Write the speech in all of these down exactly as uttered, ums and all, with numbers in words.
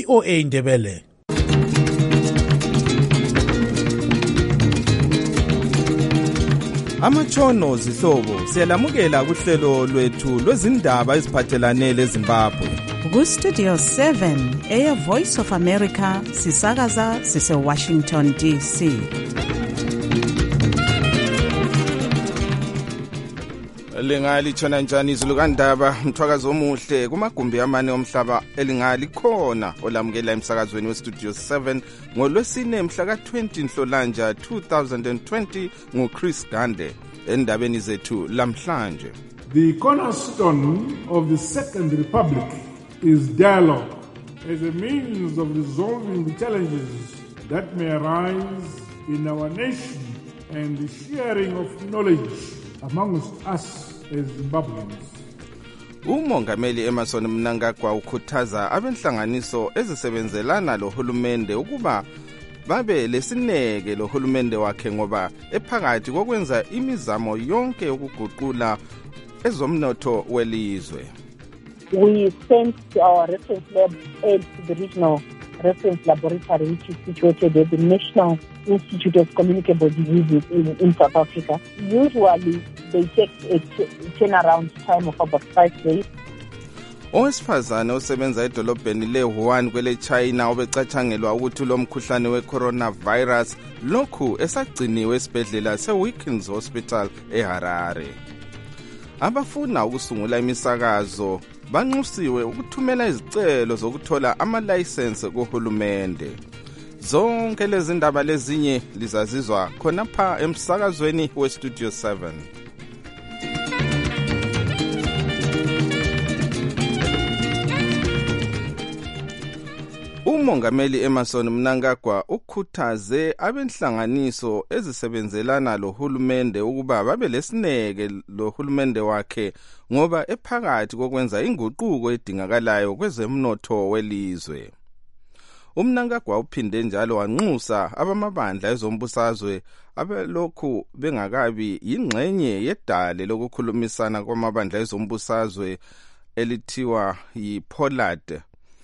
V O A Ndebele. Amatshono zihlobo siyalamukela kuhlelo lwethu lwezindaba eziphathelane leZimbabwe. Ku Studio seven, Air Voice of America, sisakaza sise Washington D C. Lingali tshona njani izulu kandaba mthwakazi omuhle kumagumbi amane omhlaba elingali khona olamukela emsakazweni we Studio seven ngolwesine mhla ka twenty Nhlolanja two thousand twenty nguChris Gande endabeni zethu lamhlanje. The cornerstone of the Second Republic is dialogue as a means of resolving the challenges that may arise in our nation and the sharing of knowledge amongst us as Zimbabweans. Umongameli Emmerson Mnangagwa ukhuthaza abenhlanganiso ezisebenzelana lohulumende ukuba babe lesineke lohulumende wakhe ngoba ephakathi kokwenza imizamo yonke yokuguqula ezomnotho welizwe. We sent our reference lab aid to the regional reference laboratory, which is situated at the National Institute of Communicable Diseases in, in South Africa. Usually, they take a t- turnaround time of about five days. Owesifazane osebenza edolobheni le-Wuhan kwele China obecatshangelwa ukuthi lo mkhuhlane we-coronavirus lokhu esagciniwe esibhedlela se-Wilkins Hospital eHarare. Abafuna ukusungula imisakazo banxusiwe ukuthumela izicelo zokuthola ama-license kuhulumende. Zonke lezi ndaba lezinye lizazizwa khonapha emsakazweni we-Studio seven. Umongameli Emmerson Mnangagwa ukhuthaze abenhlanganiso ezisebenzelana lohulumende ukuba babe lesineke lohulumende wakhe ngoba ephakathi kokwenza inguquko edingakalayo kwezemnotho welizwe. Umnangagwa uphinde njalo wanxusa abamabandla ezombusazwe abelokhu bengakabi yingxenye yedale lokukhulumisana kwamabandla ezombusazwe elithiwa yiPollard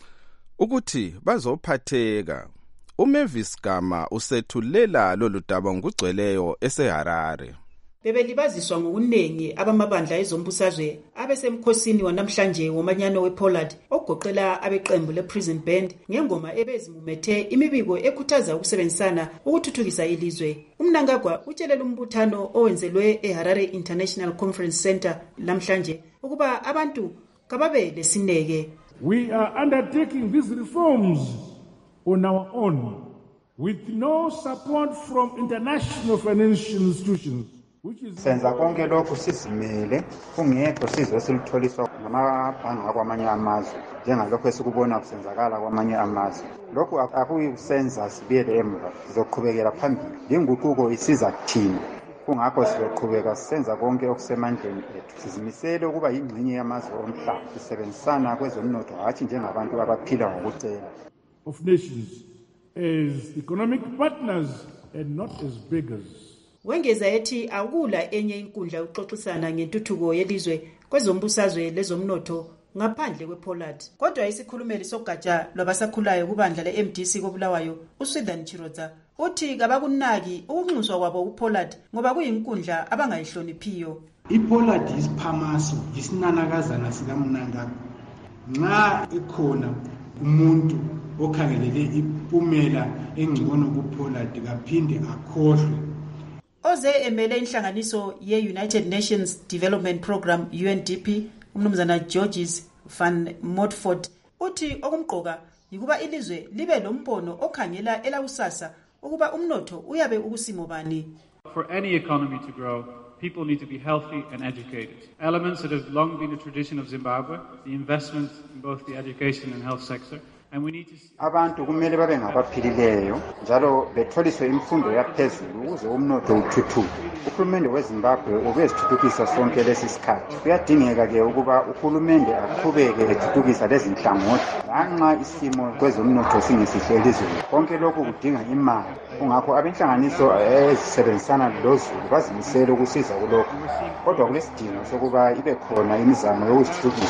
ukuthi bazophatheka. uMavis Gama usethulela lolu daba ngokugcweleyo eseHarare. Bebelibaziswa ngokunengi abamabandla ezombusazwe abesemkhosini wanamhlanje womanyano wePollard ogoqela abeqembu lePrison Band ngengoma ebezimumethe imibiko ekhuthaza ukusebenzisana ukuthuthukisa ilizwe. uMnangagwa utshelela umbuthano owenzelwe eHarare International Conference Center lamhlanje ukuba abantu kababe lesineke. We are undertaking these reforms on our own with no support from international financial institutions. Senza konke lokhu sizimele kungekho sizo esilitholiswa ngamabhangi akwamanye amazwe njengalokho esikubona kusenzakala kwamanye amazwe. Lokhu akuyisenza sibiyele emva, sizoqhubekela phambili. Inguquko isiza thina, kungakho sizoqhubeka senza konke okusemandleni ethu. Sizimisele ukuba yingxenye yamazwe omhlaba, sisebenzisana kwezomnotho hathi njengabantu abaphila ngokucela. Of nations as economic partners and not as beggars. Wengeza ethi akula enye inkundla yokuxoxisana ngentuthuko yelizwe kwezombusazwe lezomnotho ngaphandle kwePollard. Kodwa isikhulumeli sogatsha lwabasakhulayo kubandla le-M D C koBulawayo uSwithan Chirodza uthi kabakunaki ukunxuswa kwabo uPollard ngoba kuyinkundla abangayihloniphiyo. iPollard isiphamaso isinanakazana sikaMnangagwa. Nxa ekhona umuntu okhangelele impumela engcono kuPollard kaphinde akhohlwe. Oze emele inhlanganiso ye-United Nations Development Program U N D P umnumzana Georges van Montfort uthi okumqoka yikuba ilizwe libe lombono okhangela elakusasa ukuba umnotho uyabe ukusimo bani. For any economy to grow, people need to be healthy and educated. Elements that have long been a tradition of Zimbabwe, the investment in both the education and health sector. And we need to see abantu kumele babe ngabaphilileyo njalo betholiswe imfundo yaphezulu ukuze umnotho uthuthuke. Uhulumende weZimbabwe ubezithuthukisa sonke lesi sikhathi. Kuyadingeka ke ukuba uhulumende aqhubeke ethuthukisa lezi nhlangothi lanxa isimo kwezomnotho singesihle elizweni. Konke lokhu kudinga imali. Kungakho abenhlanganiso ezisebenzisana lozulu bazimisela ukusiza kulokho. Kodwa kulesidingo sokuba ibe khona imizamo yokuzithuthukisa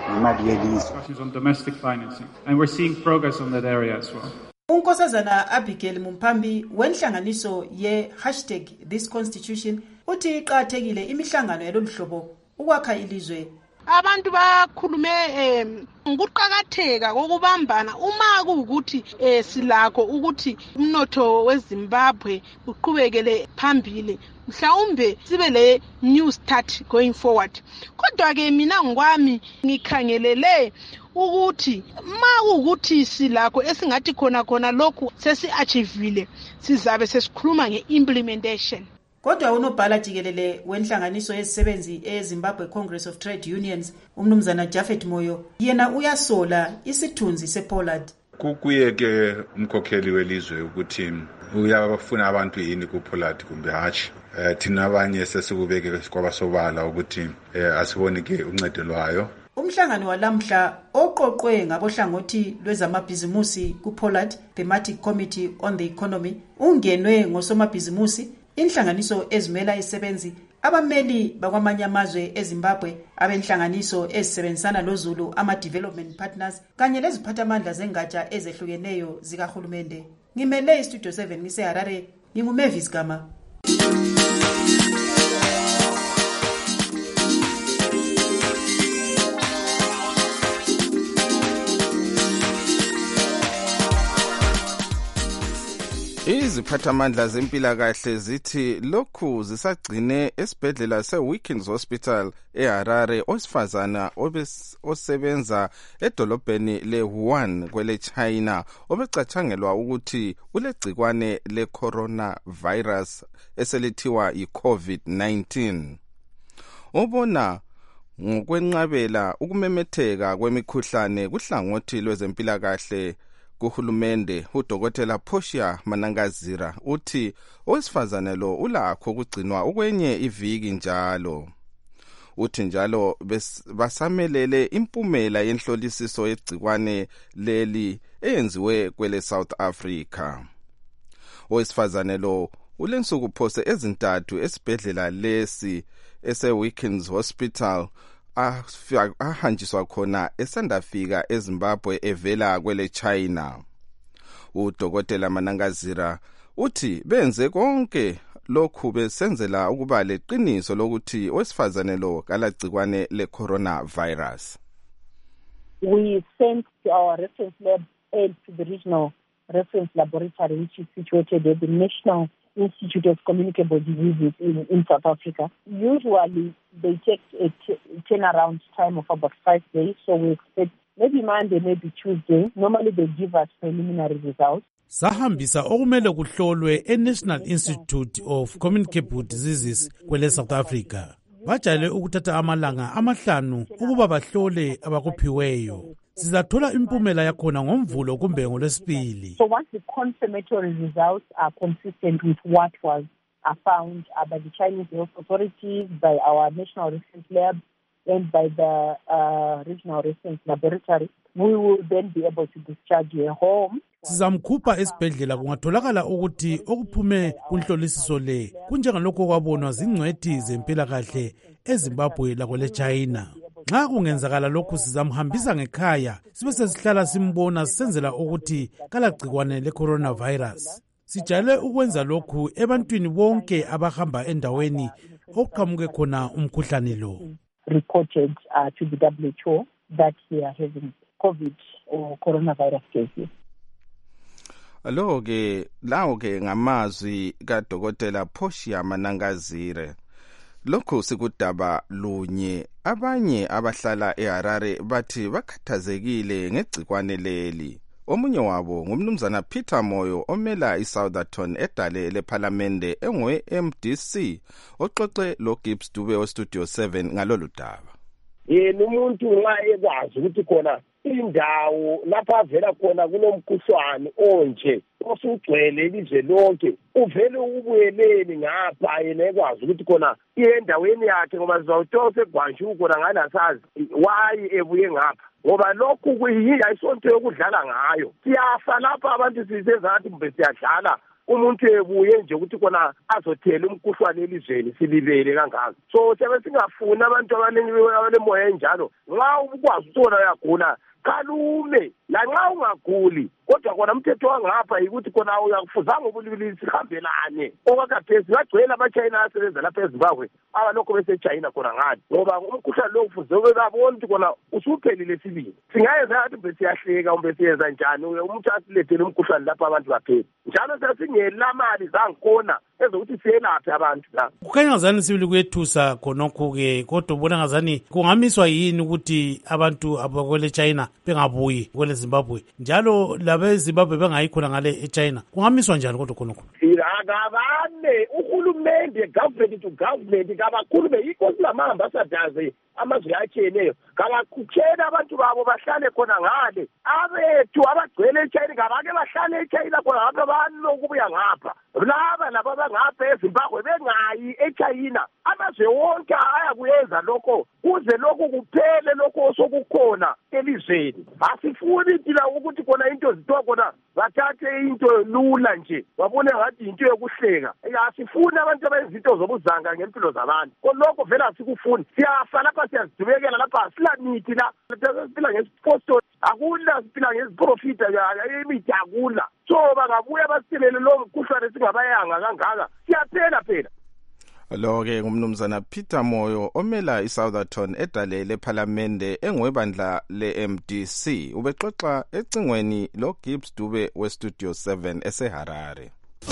nemali yelizwe. Discussions on domestic financing, and we're seeing progress on that area as well. Unkosazana Abigail Mumpambi wenhlanganiso ye hashtag this constitution uthi iqathekile imihlangano yalolu hlobo ukwakha ilizwe. Abantu bakhulume ngokuqhakatheka kokubambana uma kuukuthi silakho ukuthi umnotho weZimbabwe uqhubekele phambili mhlawumbe sibe le new start going forward. Kodwa ke mina ngokwami ngikhangelele ukuthi ma ukuthi silakho esingathi khona khona lokhu sesi-achievile sizabe sesikhuluma nge-implementation. Kodwa unobhala jikelele wenhlanganiso yezisebenzi eZimbabwe Congress of Trade Unions umnumzana Japhet Moyo yena uyasola isithunzi sePollard. Kukuye ke umkhokheli welizwe ukuthi uyabafuna abantu yini kuPollard kumbe hatshi. Eh thina abanye sesikubeke kwabasobala ukuthi asibone ke uncedo lwayo. Umhlangano walamhla oqoqwe ngabohlangothi lwezamabhizimusi kuPollard Thematic Committee on the Economy ungenwe ngosomabhizimusi, inhlanganiso ezimela isebenzi, abameli bakwamanye amazwe eZimbabwe, abenhlanganiso ezisebenzisana loZulu ama-development partners kanye leziphathamandla zengatsha ezehlukeneyo zikahulumende. Ngimele iStudio seven ngiseHarare, nginguMavis Gama. Iziphathamandla zempilakahle zithi lokhu zisagcine esibhedlela seWilkins Hospital eHarare osifazana osebenza edolobheni leWuhan kwele China obecatshangelwa ukuthi ulegcikwane le-coronavirus eselithiwa i-COVID nineteen. Obona ngokwenqabela ukumemetheka kwemikhuhlane kuhlangothi lwezempilakahle kuhulumende uDokotela Portia Manangazira uthi owesifazane lo ulakho ukugcinwa ukwenye iviki njalo. Uthi njalo basamelele impumela yenhlolisiso yegcikwane leli eyenziwe kwele South Africa. Owesifazane lo ulensuku phose ezintathu esibhedlela lesi eseWilkins Hospital ahanjiswa khona esandafika eZimbabwe evela kwele China. uDokotela Manangazira uthi benze konke lokhu besenzela ukuba leqiniso lokuthi owesifazane lo kalagcikwane le-coronavirus. We sent our reference lab aid to the regional reference laboratory, which is situated at the National Institute of Communicable Diseases in, in South Africa. Usually, they take a t- turnaround time of about five days, so we expect maybe Monday, maybe Tuesday. Normally, they give us preliminary results. Sahambisa okumele kuhlolwe eNational Institute of Communicable Diseases kwele South Africa. Bajale ukuthatha amalanga amahlanu ukuba bahlole abakuphiweyo. Sizathola impumela yakhona ngomvulo kumbe ngolwesibili. So once the confirmatory results are consistent with what was uh, found uh, by the Chinese health authorities, by our national reference lab, and by the uh, regional reference laboratory, we will then be able to discharge her home. Sizamkhupha esibhedlela kungatholakala ukuthi okuphume kunhlolisiso le kunjengalokho kwabonwa zingcwethi zempilakahle eZimbabwe lakwele China. Nxa kungenzakala lokhu sizamhambisa ngekhaya sibe sesihlala simbona senzela ukuthi kalagcikwane le-coronavirus. Sijayele ukwenza lokhu ebantwini bonke abahamba endaweni okuqhamuke khona umkhuhlane lo. Reported uh, to the W H O that we are having COVID or coronavirus cases. Alo ke lawo ke ngamazwi kaDokotela Portia Manangazire. Lokhu sikudaba lunye abanye abahlala eHarare bathi bakhathazekile ngegcikwane leli. Omunye wabo ngumnumzana Peter Moyo omela iSoutherton edale leParlamente engwe M D C oxoxe lo Gibbs Dube o Studio seven ngalolu daba. Yena umuntu nxa ekwazi ukuthi khona indawo lapha avela khona kunomkhuhlwane onje osugcwele ilizwe lonke uvele ubuyeleni ngapha yena ekwazi ukuthi khona endaweni yakhe ngoba sizawuthola segwanshu khona nganasazi wayi ebuye ngapha ngoba lokhu kuyini ayisonto yokudlala ngayo siyafa lapha abantu sisezathi mbe siyadlala umuntu ebuye nje ukuthi kona azothela umkhuhlwane elizweni silibele kangaka. So siyabe singafuni abantu abanemoya enjalo nxa ukwazi uthola uyagula kalume lanxa ungaguli kodwa kona umthetho wangapha ukuthi kona uyakufuzanga ubulili sihambelane okwakhathesi bagcwele abachina asebenza lapha eZimbabwe abalokho beseChina khona ngani ngoba umkhuhlane lo ufuze ukabona ukuthi kona usuphelile sibili singayenza ukuthi besiyahleka umbe siyenza njani umuntu asilethele umkhuhlane lapha abantu baphela njalo sasingela mali zangikhona ezokuthi siyelaphe abantu la kukhanya ngazani sibili kuyethusa khonokho-ke kodwa ubona ngazani kungamiswa yini ukuthi abantu abakwele China bengabuyi kwele Zimbabwe njalo labe Zimbabwe bengayi khona ngale eChina kungamiswa njani kodwa khonokho akabane uhulumende government to government kabakhulume yikho silamambassadors amazwe atshiyeneyo kabakhutshela abantu babo bahlale khona ngale abethu abagcwele eChina kabake bahlale eChina khona ngapha balokubuya ngapha laba laba bangapha eZimbabwe bengayi eChina amazwe wonke ayakuyenza lokho kuze lokho kuphele lokho sokukhona elizweni asifuni thina ukuthi khona into zithiwa khona bathathe into lula nje babone ngathi into yokuhleka asifuni abantu abenzinto zobuzanga ngempilo zabantu konokho vele asikufuni siyafa lapha siyazidubekela lapha silamithi la siphila ngesiphosto akula siphila ngesiprofita imithi akula so bangabuya basibele lo mkhuhlane singabayanga kangaka siyaphela phela lo-ke ngumnumzana Peter Moyo omela iSoutherton edalele ephalamende engwebandla le-M D C ubexoxa ecingweni lo Gibbs Dube weStudio seven eseHarare.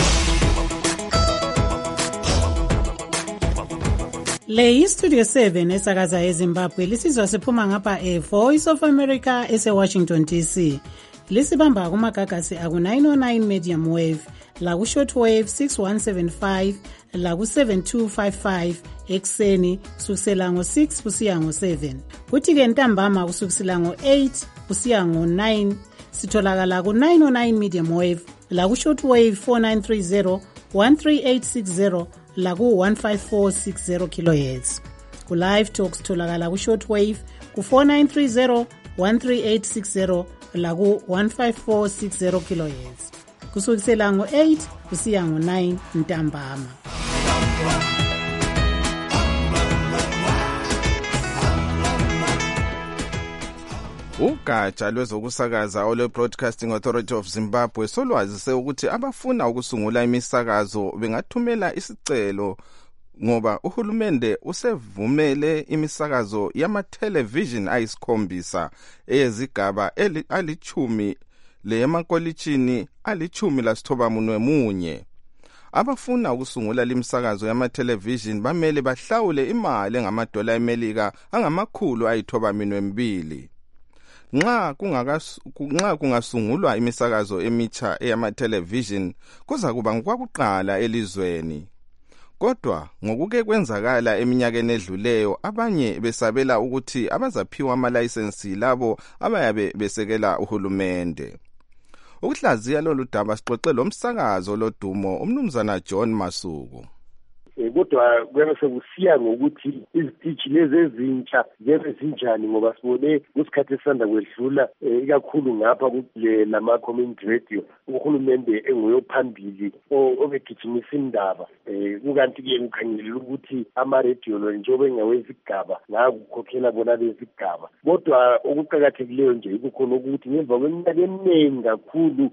Le iStudio seven esakaza eZimbabwe lisizwa siphuma ngapha eVoice of America eseWashington D C. Lisibamba kumagagasi aku nine oh nine medium wave la ku shortwave six one seven five la ku seven two five five ekseni kusukela ngo six kusiya ngo seven. Kuthi ke ntambama kusukela ngo eight kusiya ngo nine sitholakala ku nine oh nine medium wave la ku shortwave four nine three zero one three eight six zero la ku one five four six zero kilohertz. Ku live talks tholakala ku shortwave ku four nine three zero one three eight six zero la ku one five four six zero kilohertz. Kusukela ngo eight kusiya ngo nine ntambama. Ugatsha lwezokusakaza ole Broadcasting Authority of Zimbabwe solwazise ukuthi abafuna ukusungula imisakazo bengathumela isicelo ngoba uhulumende usevumele imisakazo yama television ayisikhombisa eyezigaba alichumi le emakolitshini alichumi lasithoba munwe munye. Abafuna ukusungula limsakazo yama television bamele bahlawule imali engamadola eMelika angamakhulu ayithoba minwe mbili. Nxa kungakas nxa kungasungulwa imisakazo emitsha eyama television kuza kuba ngokwakuqala elizweni. Kodwa ngokuke kwenzakala eminyakeni edluleyo abanye besabela ukuthi abazaphiwa ama license labo abayabe besekela uhulumende. Ukuhlaziya lolu daba sixoxe lomsakazo lodumo umnumzana John Masuku. Kodwa kwebe sekusiya ngokuthi izitishi lezi ezintsha zebe zinjani ngoba sibone kusikhathi esanda kwedlula ikakhulu ngapha kule lama community radio uhulumende enguyophambili obegijimisa indaba kukanti ke ukhangelela ukuthi ama radio lo njengoba engawezigaba ngakukhokhela bona bezigaba kodwa okuqhakathekileyo nje ukukhona ukuthi ngemva kweminyaka eminingi kakhulu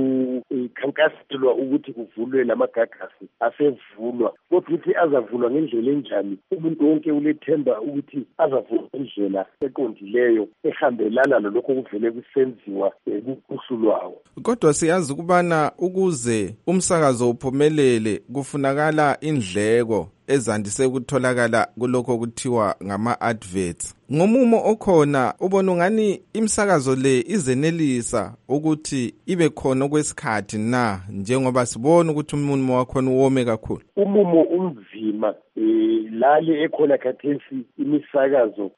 kukhankaselwa ukuthi kuvulwe lamagagasi asevulwa ukuthi azavulwa ngendlela enjani umuntu wonke ulethemba ukuthi azavulwa ngendlela eqondileyo ehambelana lokho kuvele kusenziwa kuhlulwawo. Kodwa siyazi kubana ukuze umsakazo uphumelele kufunakala indleko ezandise ukutholakala kulokho kuthiwa ngama adverts. Ngomumo okhona ubona ngani imsakazo le izenelisa ukuthi ibe khona okwesikhathi na njengoba sibona ukuthi umuntu wakhona uwome kakhulu. Umumo umzima lale ekhona khathesi imisakazo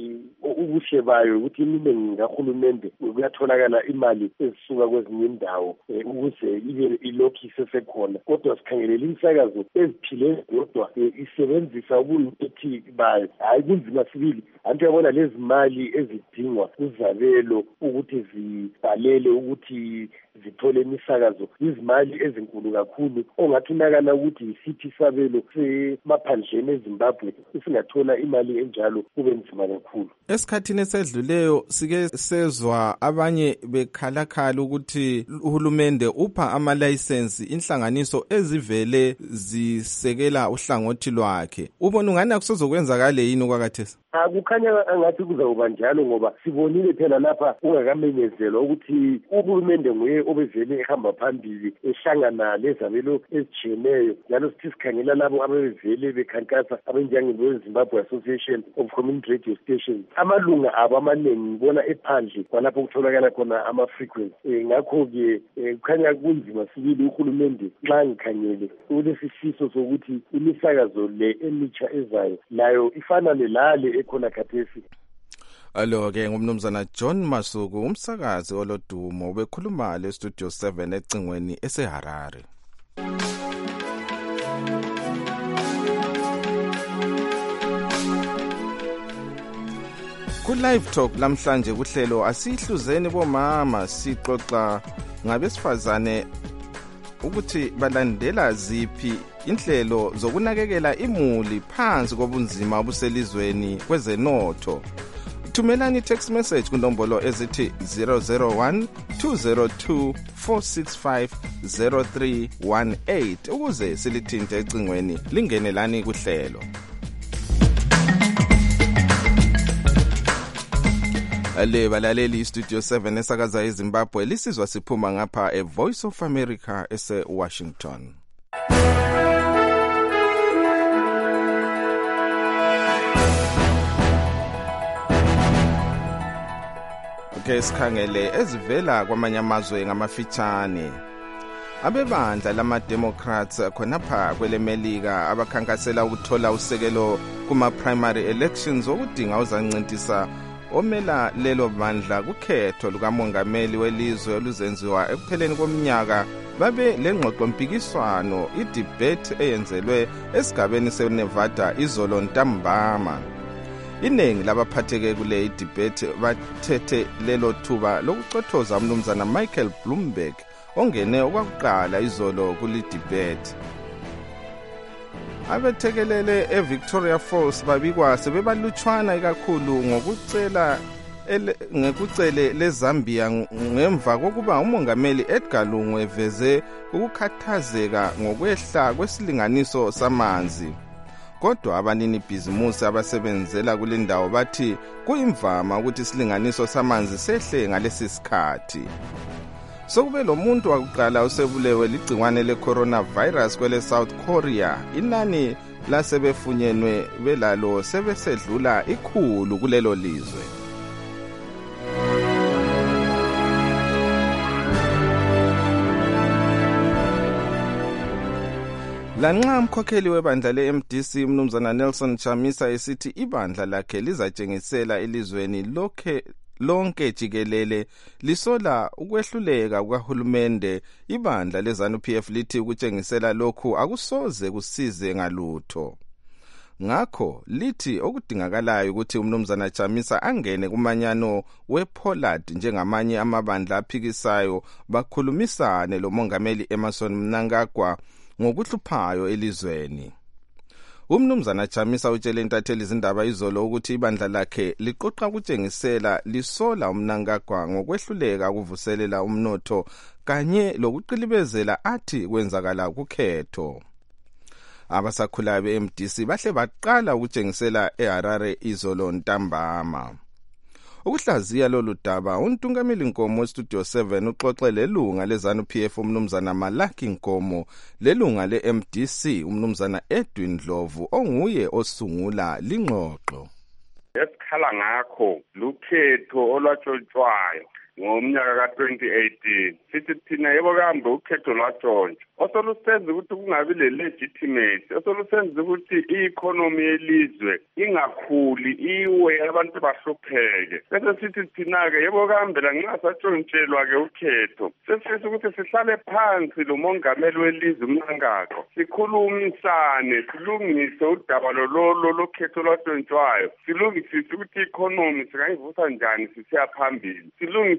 ubuhle bayo ukuthi iminingi kahulumende kuyatholakala imali ezisuka kwezinye indawo ukuze ibe ilokhu isesekhona kodwa sikhangelela imisakazo eziphile kodwa isebenzisa ubuntu bayo hayi kunzima sibili antu yabona lezi mali ezidingwa kuzabelo ukuthi zibhalele ukuthi zithole imisakazo izimali ezinkulu kakhulu ongathi unakana ukuthi yisithi isabelo semaphandleni eZimbabwe singathola imali enjalo kube nzima kakhulu. Esikhathini esedluleyo sike sezwa abanye bekhalakhala ukuthi uhulumende upha ama-license inhlanganiso ezivele zisekela uhlangothi lwakhe. Ubona ungani akusozokwenzakala yini okwakathesi? Akukhanya angathi kuzawuba njalo ngoba sibonile phela lapha ungakamenyezelwa ukuthi uhulumende nguye obevele ehamba phambili ehlangana lezabelo ezijiyeneyo njalo sithi sikhangela labo abevele bekhankasa abanjengeZimbabwe Association of Community Radio Stations. Amalunga abo amaningi ngibona ephandle kwalapho kutholakala khona ama-frequency. E, ngakho-ke e, kukhanya kunzima sibili uhulumende nxa ngikhangele ulesifiso sokuthi imisakazo le emitsha ezayo layo ifanane lale ekhona khathesi. Alo-ke ngumnumzana John Masuku, umsakazi olodumo, ubekhuluma le Studio seven ecingweni eseHarare. Ku-Live Talk lamhlanje kuhlelo asihluzeni bomama sixoxa ngabesifazane ukuthi balandela ziphi inhlelo zokunakekela imuli phansi kobunzima obuselizweni kwezenotho. Thumelani text message kunombolo ezithi zero zero one two zero two four six five zero three one eight ukuze silithinte ecingweni lingenelani kuhlelo. Ale balaleli Studio seven esakaza eZimbabwe lisizwa siphuma ngapha e Voice of America ese Washington. Okay, sikhangele ezivela kwamanye amazwe ngamafitshane. Abebandla lama-Democrats khonapha kwelemelika abakhankasela ukuthola usekelo kuma-primary elections okudinga uzancintisa omela lelo bandla kukhetho lukamongameli welizwe oluzenziwa ekupheleni komnyaka babe lengxoxo mpikiswano i-debate eyenzelwe esigabeni seNevada izolo ntambama. Iningi labaphatheke kule debate bathethe lelo thuba lokucothoza umnumzana Michael Bloomberg ongene okwakuqala izolo kuli debate. Abethekelele eVictoria Falls babikwa sebebalutshwana ikakhulu ngokucela ngekucele leZambia ngemva kokuba umongameli Edgar Lungu eveze ukukhathazeka ngokwehla kwesilinganiso samanzi. Kodwa abanini bhizimusi abasebenzela kulindawo bathi kuyimvama ukuthi isilinganiso samanzi sehle ngalesi sikhathi. Sokube lo muntu wakuqala usebulewe ligciwane le-coronavirus kwele South Korea, inani lasebefunyenwe belalo sebesedlula ikhulu kulelo lizwe. Lanxa umkhokheli webandla le-M D C umnumzana Nelson Chamisa esithi ibandla lakhe lizatshengisela elizweni lokhe lonke jikelele lisola ukwehluleka kukahulumende, ibandla leZANU P F lithi ukutshengisela lokhu akusoze kusize ngalutho. Ngakho lithi okudingakalayo ukuthi umnumzana Chamisa angene kumanyano wePollard njengamanye amabandla aphikisayo bakhulumisane lo mongameli Emmerson Mnangagwa ngokuhluphayo elizweni. Umnumzana Chamisa utshele intatheli izindaba izolo ukuthi ibandla lakhe liqoqa ukutshengisela lisola uMnangagwa ngokwehluleka ukuvuselela umnotho kanye lokuqilibezela athi kwenzakala kukhetho. Abasakhulayo be-M D C bahle baqala ukutshengisela eHarare izolo ntambama. Ukuhlaziya lolu daba untungameli Nkomo weStudio seven uxoxe lelunga leZANU P F umnumzana Malaki Nkomo, lelunga le-M D C umnumzana Edwin Ndlovu onguye osungula lingxoxo. Esikhala ngakho lukhetho olwatshontshwayo ngomnyaka ka twenty eighteen sithi thina yebo kambe ukhetho lwatshontshwa osolusenza ukuthi kungabi le legitimacy, osolusenza ukuthi i-economy yelizwe ingakhuli iwe abantu bahlupheke. Bese sithi thina-ke yebo kambe la nxa satshontshelwa-ke ukhetho sesifisa ukuthi sihlale phansi lo mongameli welizwe uMnangagwa sikhulumisane silungise udaba lolo lokhetho lwatshontshayo, silungisise ukuthi i-economy singayivusa njani sisiya phambili, silungise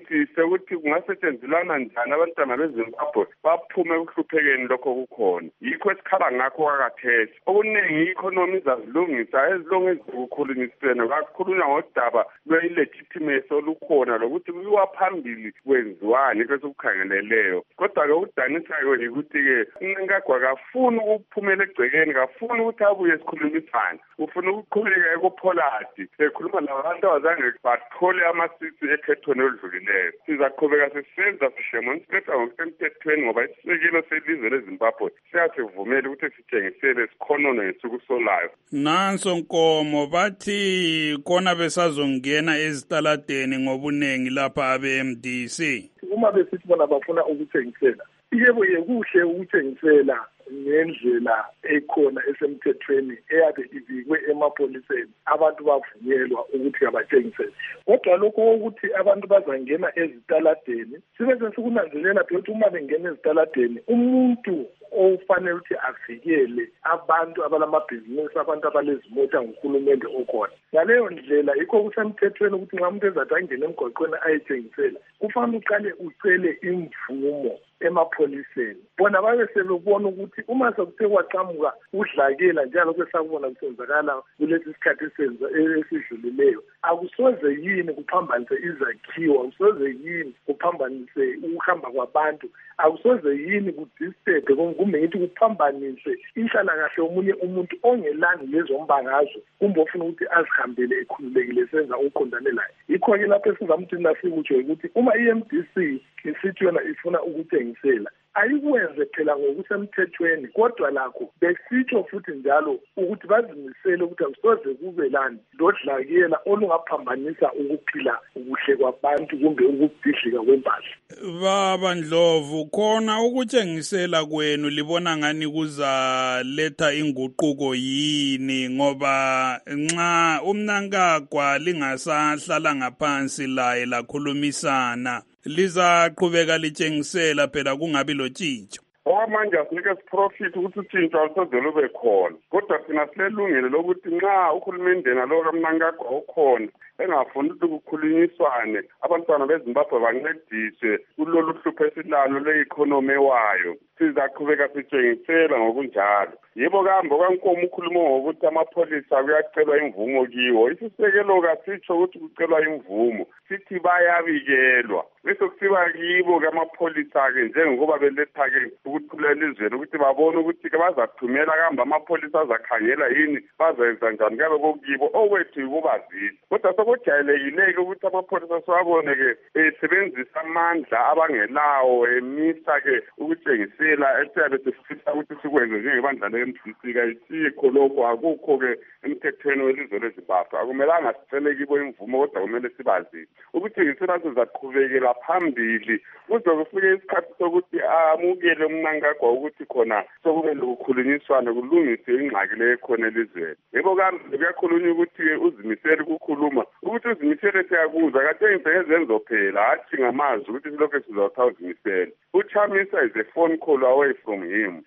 badingisise ukuthi kungasetshenziswana njani abantwana beZimbabwe baphume ekuhluphekeni lokho kukhona. Yikho esikhala ngakho kwakathesi. Okuningi i-economy izazilungisa ezilonge ezikukhulunyisene kakhulunywa ngodaba lwe-legitimacy olukhona lokuthi kuyiwa phambili kwenziwani kwesokukhangeleleyo. Kodwa-ke ukudanisayo yikuthi-ke uNkagwa kafuni ukuphumela egcekeni, kafuni ukuthi abuye esikhulumisane. Ufuna ukuqhubeka ekupholadi ekhuluma labantu abazange bathole amasisi ekhethweni oludlulileyo. Sizaqhubeka sisenza sidemonstrate ngokusemthethweni ngoba isisekelo selizwe leZimbabwe siyasivumela ukuthi sitshengisele sikhonono ngesuku solayo. Nanso Nkomo bathi khona besazongena ezitaladeni ngobunengi lapha abe-M D C. Uma besithi bona bafuna ukuthengisela, yebo yekuhle ukuthengisela ngendlela ekhona esemthethweni eyabe ibikwe emapoliseni abantu bavunyelwa ukuthi abathengisele. Kodwa lokho ukuthi abantu bazangena ezitaladeni sibe sesikunanzelela ukuthi uma bengena ezitaladeni umuntu ofanele ukuthi avikele abantu abalamabhizinisi, abantu abalezimota nguhulumende okhona. Ngaleyo ndlela yikho kusemthethweni ukuthi nxa umuntu ezathi angene emgwaqweni ayethengisela kufanele uqale ucele imvumo emapholiseni. Bona babe sebebona ukuthi uma sekuthe kwaqhamuka udlakela njalo kwesakubona kusenzakala kulesi sikhathi esidlulileyo, akusoze yini kuphambanise izakhiwo, akusoze yini kuphambanise ukuhamba kwabantu, akusoze yini kudisturbe kumbe ngithi kuphambanise inhlalakahle omunye umuntu ongelani lezo mbangazo kumbe ofuna ukuthi azihambele ekhululekile senza uqondane laye. Yikho-ke lapho esizamthi nasikutsho ukuthi uma i-M D C isithi yona ifuna ukuthengisela ayikwenze phela ngokusemthethweni, kodwa lakho besitsho futhi njalo ukuthi bazimisele ukuthi akusoze kube lani lodlakela olungaphambanisa ukuphila ukuhle kwabantu kumbe ukubhidlika kwempahla. Baba Ndlovu, khona ukutshengisela kwenu libona ngani kuzaletha inguquko yini? Ngoba nxa uMnangagwa lingasahlala ngaphansi laye lakhulumisana lizaqhubeka litshengisela phela kungabi lotshintsho. Okwamanje asinike siprofit ukuthi utshintsho alusoze lube khona, kodwa thina silelungelo lokuthi nxa uhulumende nalo kaMnangagwa ukhona engafuni ukuthi kukhulunyiswane abantwana beZimbabwe bancediswe kulolu hlupho esilalo le-economy wayo, sizaqhubeka sitshengisela ngokunjalo. Yebo kambo kaNkomo ukhuluma ngokuthi amapholisa kuyacelwa imvumo kiwo, isisekelo kasitsho ukuthi kucelwa imvumo, sithi bayabikelwa bese kusiba kibo kamapholisa-ke njengoba beletha-ke ukuthulela izweni ukuthi babone ukuthi-ke bazathumela kambe amapholisa azakhangela yini, bazenza njani kabe kokibo, okwethu yikubazisa. Kodwa sekujayelekile-ke ukuthi amapholisa siwabone-ke esebenzisa amandla abangelawo emisa-ke ukutshengisela esiyabe sifisa ukuthi sikwenze njengebandla le-M D C. Kayisikho lokho, akukho-ke emthethweni welizwe leZimbabwe. Akumelanga sicele kibo imvumo, kodwa kumele sibazise ukuthengisela sizaqhubekela phambili kuze kufike isikhathi sokuthi amukele uMnangagwa ukuthi khona sokube lokukhulunyiswana kulungise ingxaki le ekhona elizweni. Yebo kambe kuyakhulunywa ukuthi uzimisele ukukhuluma, ukuthi uzimisele siyakuzwa, katshengise ngezenzo phela, hathi ngamazwi ukuthi silokhu sizawuthi uzimisele. uChamisa is a phone call away from him.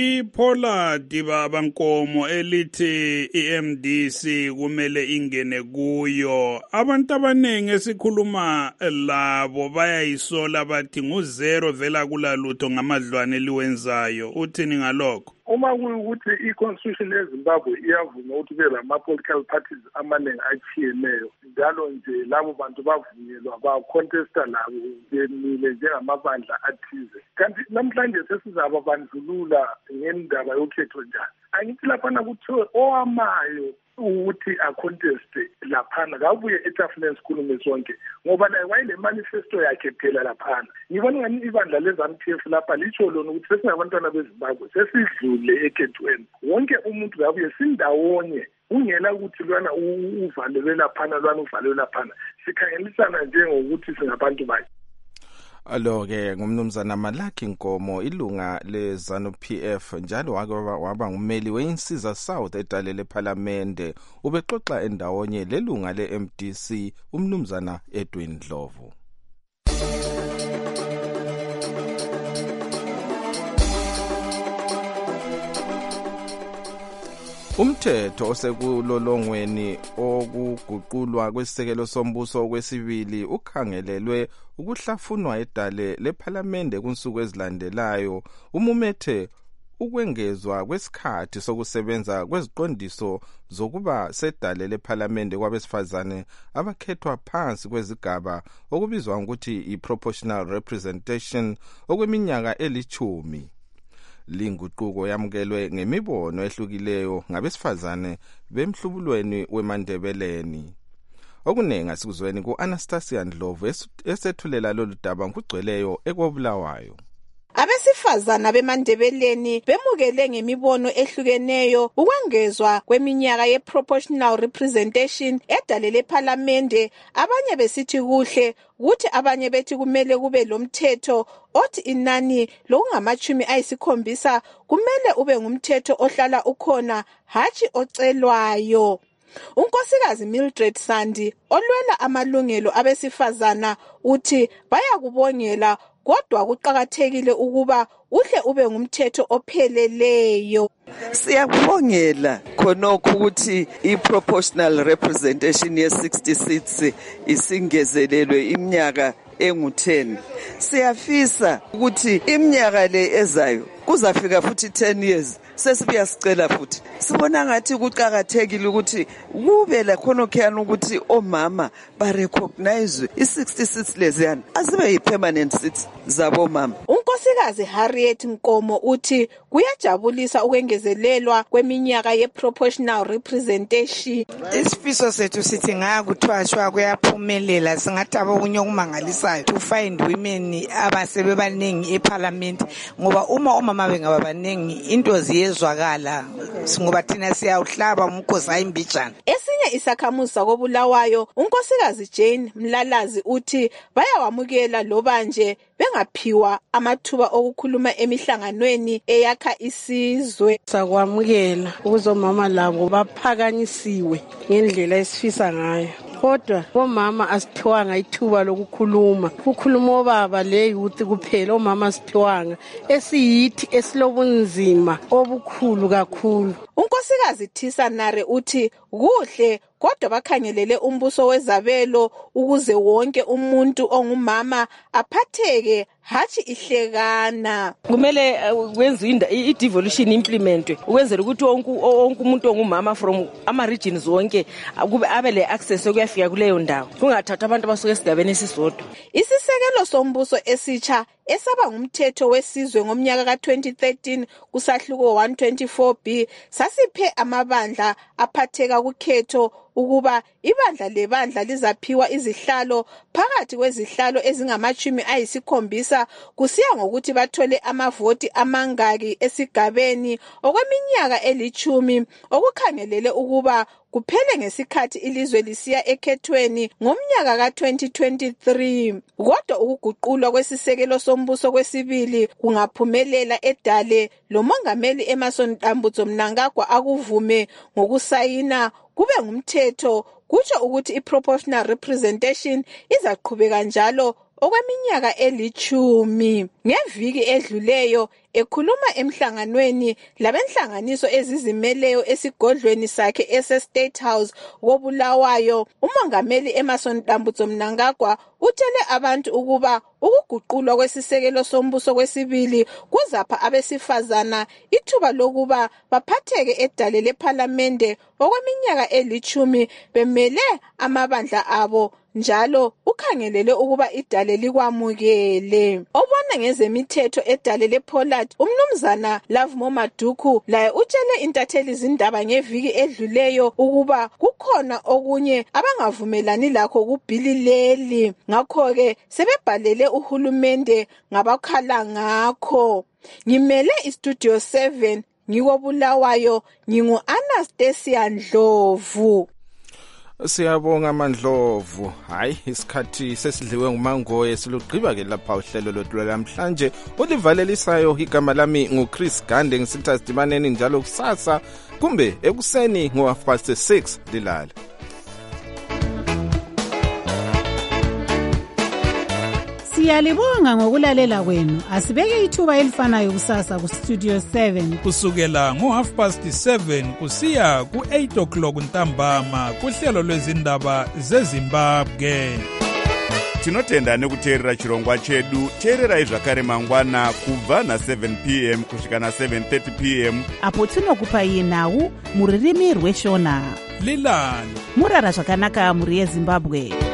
IPollard baba Nkomo elithi i-M D C kumele ingene kuyo, abantu abaningi esikhuluma labo bayayisola bathi nguzero vela kulalutho ngamadlwane eliwenzayo. Uthini ngalokho? Uma kuyukuthi i-constitution yeZimbabwe iyavuma ukuthi kube lama-political parties amaningi atshiyeneyo, njalo nje labo bantu bavunyelwa ba-contesta labo bemile njengamabandla athize. Kanti namhlanje sesizababandlulula ngendaba yokhetho njani. Angithi laphana kuthiwe owamayo ukuthi aconteste laphana kabuye etafuleni sikhulume sonke, ngoba naye wayele manifesto yakhe phela laphana. Ngibona ngani ibandla le-ZANU P F lapha litsho lona ukuthi sesingabantwana beZimbabwe sesidlule ekhethweni, wonke umuntu kabuye sindawonye, ungela ukuthi lwana uvalelwe laphana lwana uvalelwe laphana, sikhangelisana njengokuthi singabantu bakhe. Alo-ke ngumnumzana Malaki Nkomo, ilunga le-ZANU P F, njalo wake waba ngumeli we-Insiza South edale lephalamende. Ubexoxa endawonye lelunga le-M D C umnumzana Edwin Ndlovu. Umthetho osekulolongweni okuguqulwa kwesisekelo sombuso okwesibili ukhangelelwe ukuhlafunwa edale lephalamende kunsuku ezilandelayo umumethe ukwengezwa kwesikhathi sokusebenza kweziqondiso zokuba sedale lephalamende kwabesifazane abakhethwa phansi kwezigaba okubizwa ngokuthi i-proportional representation okweminyaka elithumi. Linguquko yamukelwe ngemibono ehlukileyo ngabesifazane bemhlubulweni weMandebeleni. Okunenga sikuzweni ku-Anastasia Ndlovu esethulela lolu daba ngokugcweleyo ekobulawayo. Abesifazana beMandebeleni bemukele ngemibono ehlukeneyo ukwengezwa kweminyaka ye-proportional representation edale lephalamende. Abanye besithi kuhle ukuthi abanye bethi kumele kube lomthetho othi inani lokungamachumi ayisikhombisa kumele ube ngumthetho ohlala ukhona hatshi ocelwayo. Unkosikazi Mildred Sandi olwela amalungelo abesifazana uthi bayakubongela kodwa kuqakathekile ukuba uhle ube ngumthetho opheleleyo. Siyakubongela khonokho ukuthi i-proportional representation ye sixty seats isingezelelwe iminyaka engu ten. Siyafisa ukuthi iminyaka le ezayo kuzafika futhi ten years sesibuya sicela futhi. Sibona ngathi kuqakathekile ukuthi kube la khonokhiyana ukuthi omama ba recognize i sixty seats leziyana azibe yi permanent seats zabo mama. Unkosikazi Harriet Nkomo uthi kuyajabulisa ukwengezelelwa kweminyaka ye proportional representation. Isifiso sethu sithi ngakuthwashwa kuyaphumelela singathaba okunye okumangalisayo to find women abasebebaningi eParliament ngoba uma omama bengaba baningi into ziyezwakala ngoba thina siyawuhlaba umkhosi ayimbijana. Esinye isakhamuza kobulawayo unkosikazi Jane Mlalazi uthi bayawamukela loba nje bengaphiwa amathuba okukhuluma emihlanganweni eyakha isizwe. Sakwamukela ukuzomama labo baphakanyisiwe ngendlela esifisa ngayo. Kodwa omama asithiwanga ithuba lokukhuluma. Kukhuluma obaba le youth kuphela, omama asithiwanga esiyithi esilobunzima obukhulu kakhulu. Unkosikazi Thisa Nare uthi kuhle kodwa bakhangelele umbuso wezabelo ukuze wonke umuntu ongumama aphatheke hathi ihlekana. Kumele kwenziwe i-devolution implementwe ukwenzela ukuthi wonke umuntu ongumama from ama regions wonke kube abe le access ukuyafika kuleyo ndawo kungathatha abantu abasuka esigabeni esisodwa. Isisekelo sombuso esitsha esaba ngumthetho wesizwe ngomnyaka ka twenty thirteen kusahluko one twenty-four B sasiphe amabandla aphatheka kukhetho ukuba ibandla lebandla lizaphiwa izihlalo phakathi kwezihlalo ezingamachumi ayisikhombisa kusiya ngokuthi bathole amavoti amangaki esigabeni okweminyaka elichumi okukhangelele ukuba kuphele ngesikhathi ilizwe lisiya ekhethweni ngomnyaka ka twenty twenty-three. Kodwa ukuguqulwa kwesisekelo sombuso kwesibili kungaphumelela edale lomongameli Emmerson Dambudzo Mnangagwa akuvume ngokusayina kube ngumthetho kutsho ukuthi i-proportional representation izaqhubeka njalo okweminyaka elichumi. Ngeviki edluleyo ekhuluma emhlanganweni labenhlanganiso ezizimeleyo esigodlweni sakhe ese State House wobulawayo umongameli Emmerson Dambudzo Mnangagwa utshele abantu ukuba ukuguqulwa kwesisekelo sombuso kwesibili kuzapha abesifazana ithuba lokuba baphatheke edale lephalamende okweminyaka elichumi bemele amabandla abo njalo ukhangelele ukuba idale likwamukele. Obona ngezemithetho edale lePollard umnumzana Love Momaduku laye utshele intatheli izindaba ngeviki edluleyo ukuba kukhona okunye abangavumelani lakho kubhili leli ngakho ke sebebhalele uhulumende ngabakhala ngakho. Ngimele iStudio seven ngikobulawayo ngingu Anastasia Ndlovu. Siyabonga Mandlovu. Hayi isikhathi sesidliwe ngumangoye silugqiba ke lapha uhlelo lwethu namhlanje olivalelisayo. Igama lami nguChris Gande ngisitha sidibaneni njalo kusasa kumbe ekuseni ngo half past six dilala. Siyalibonga ngokulalela kwenu. Asibeke ithuba elifanayo kusasa ku Studio seven kusukela ngo half past seven kusiya ku eight o'clock ntambama kuhlelo lwezindaba zeZimbabwe. Tinotenda nekuteerera chirongwa chedu. Teererai zvakare mangwana kubva na seven p m kusvika na seven thirty p m apo tinokupai nhau muririmi rweshona. Lilani murara zvakanaka muri yeZimbabwe.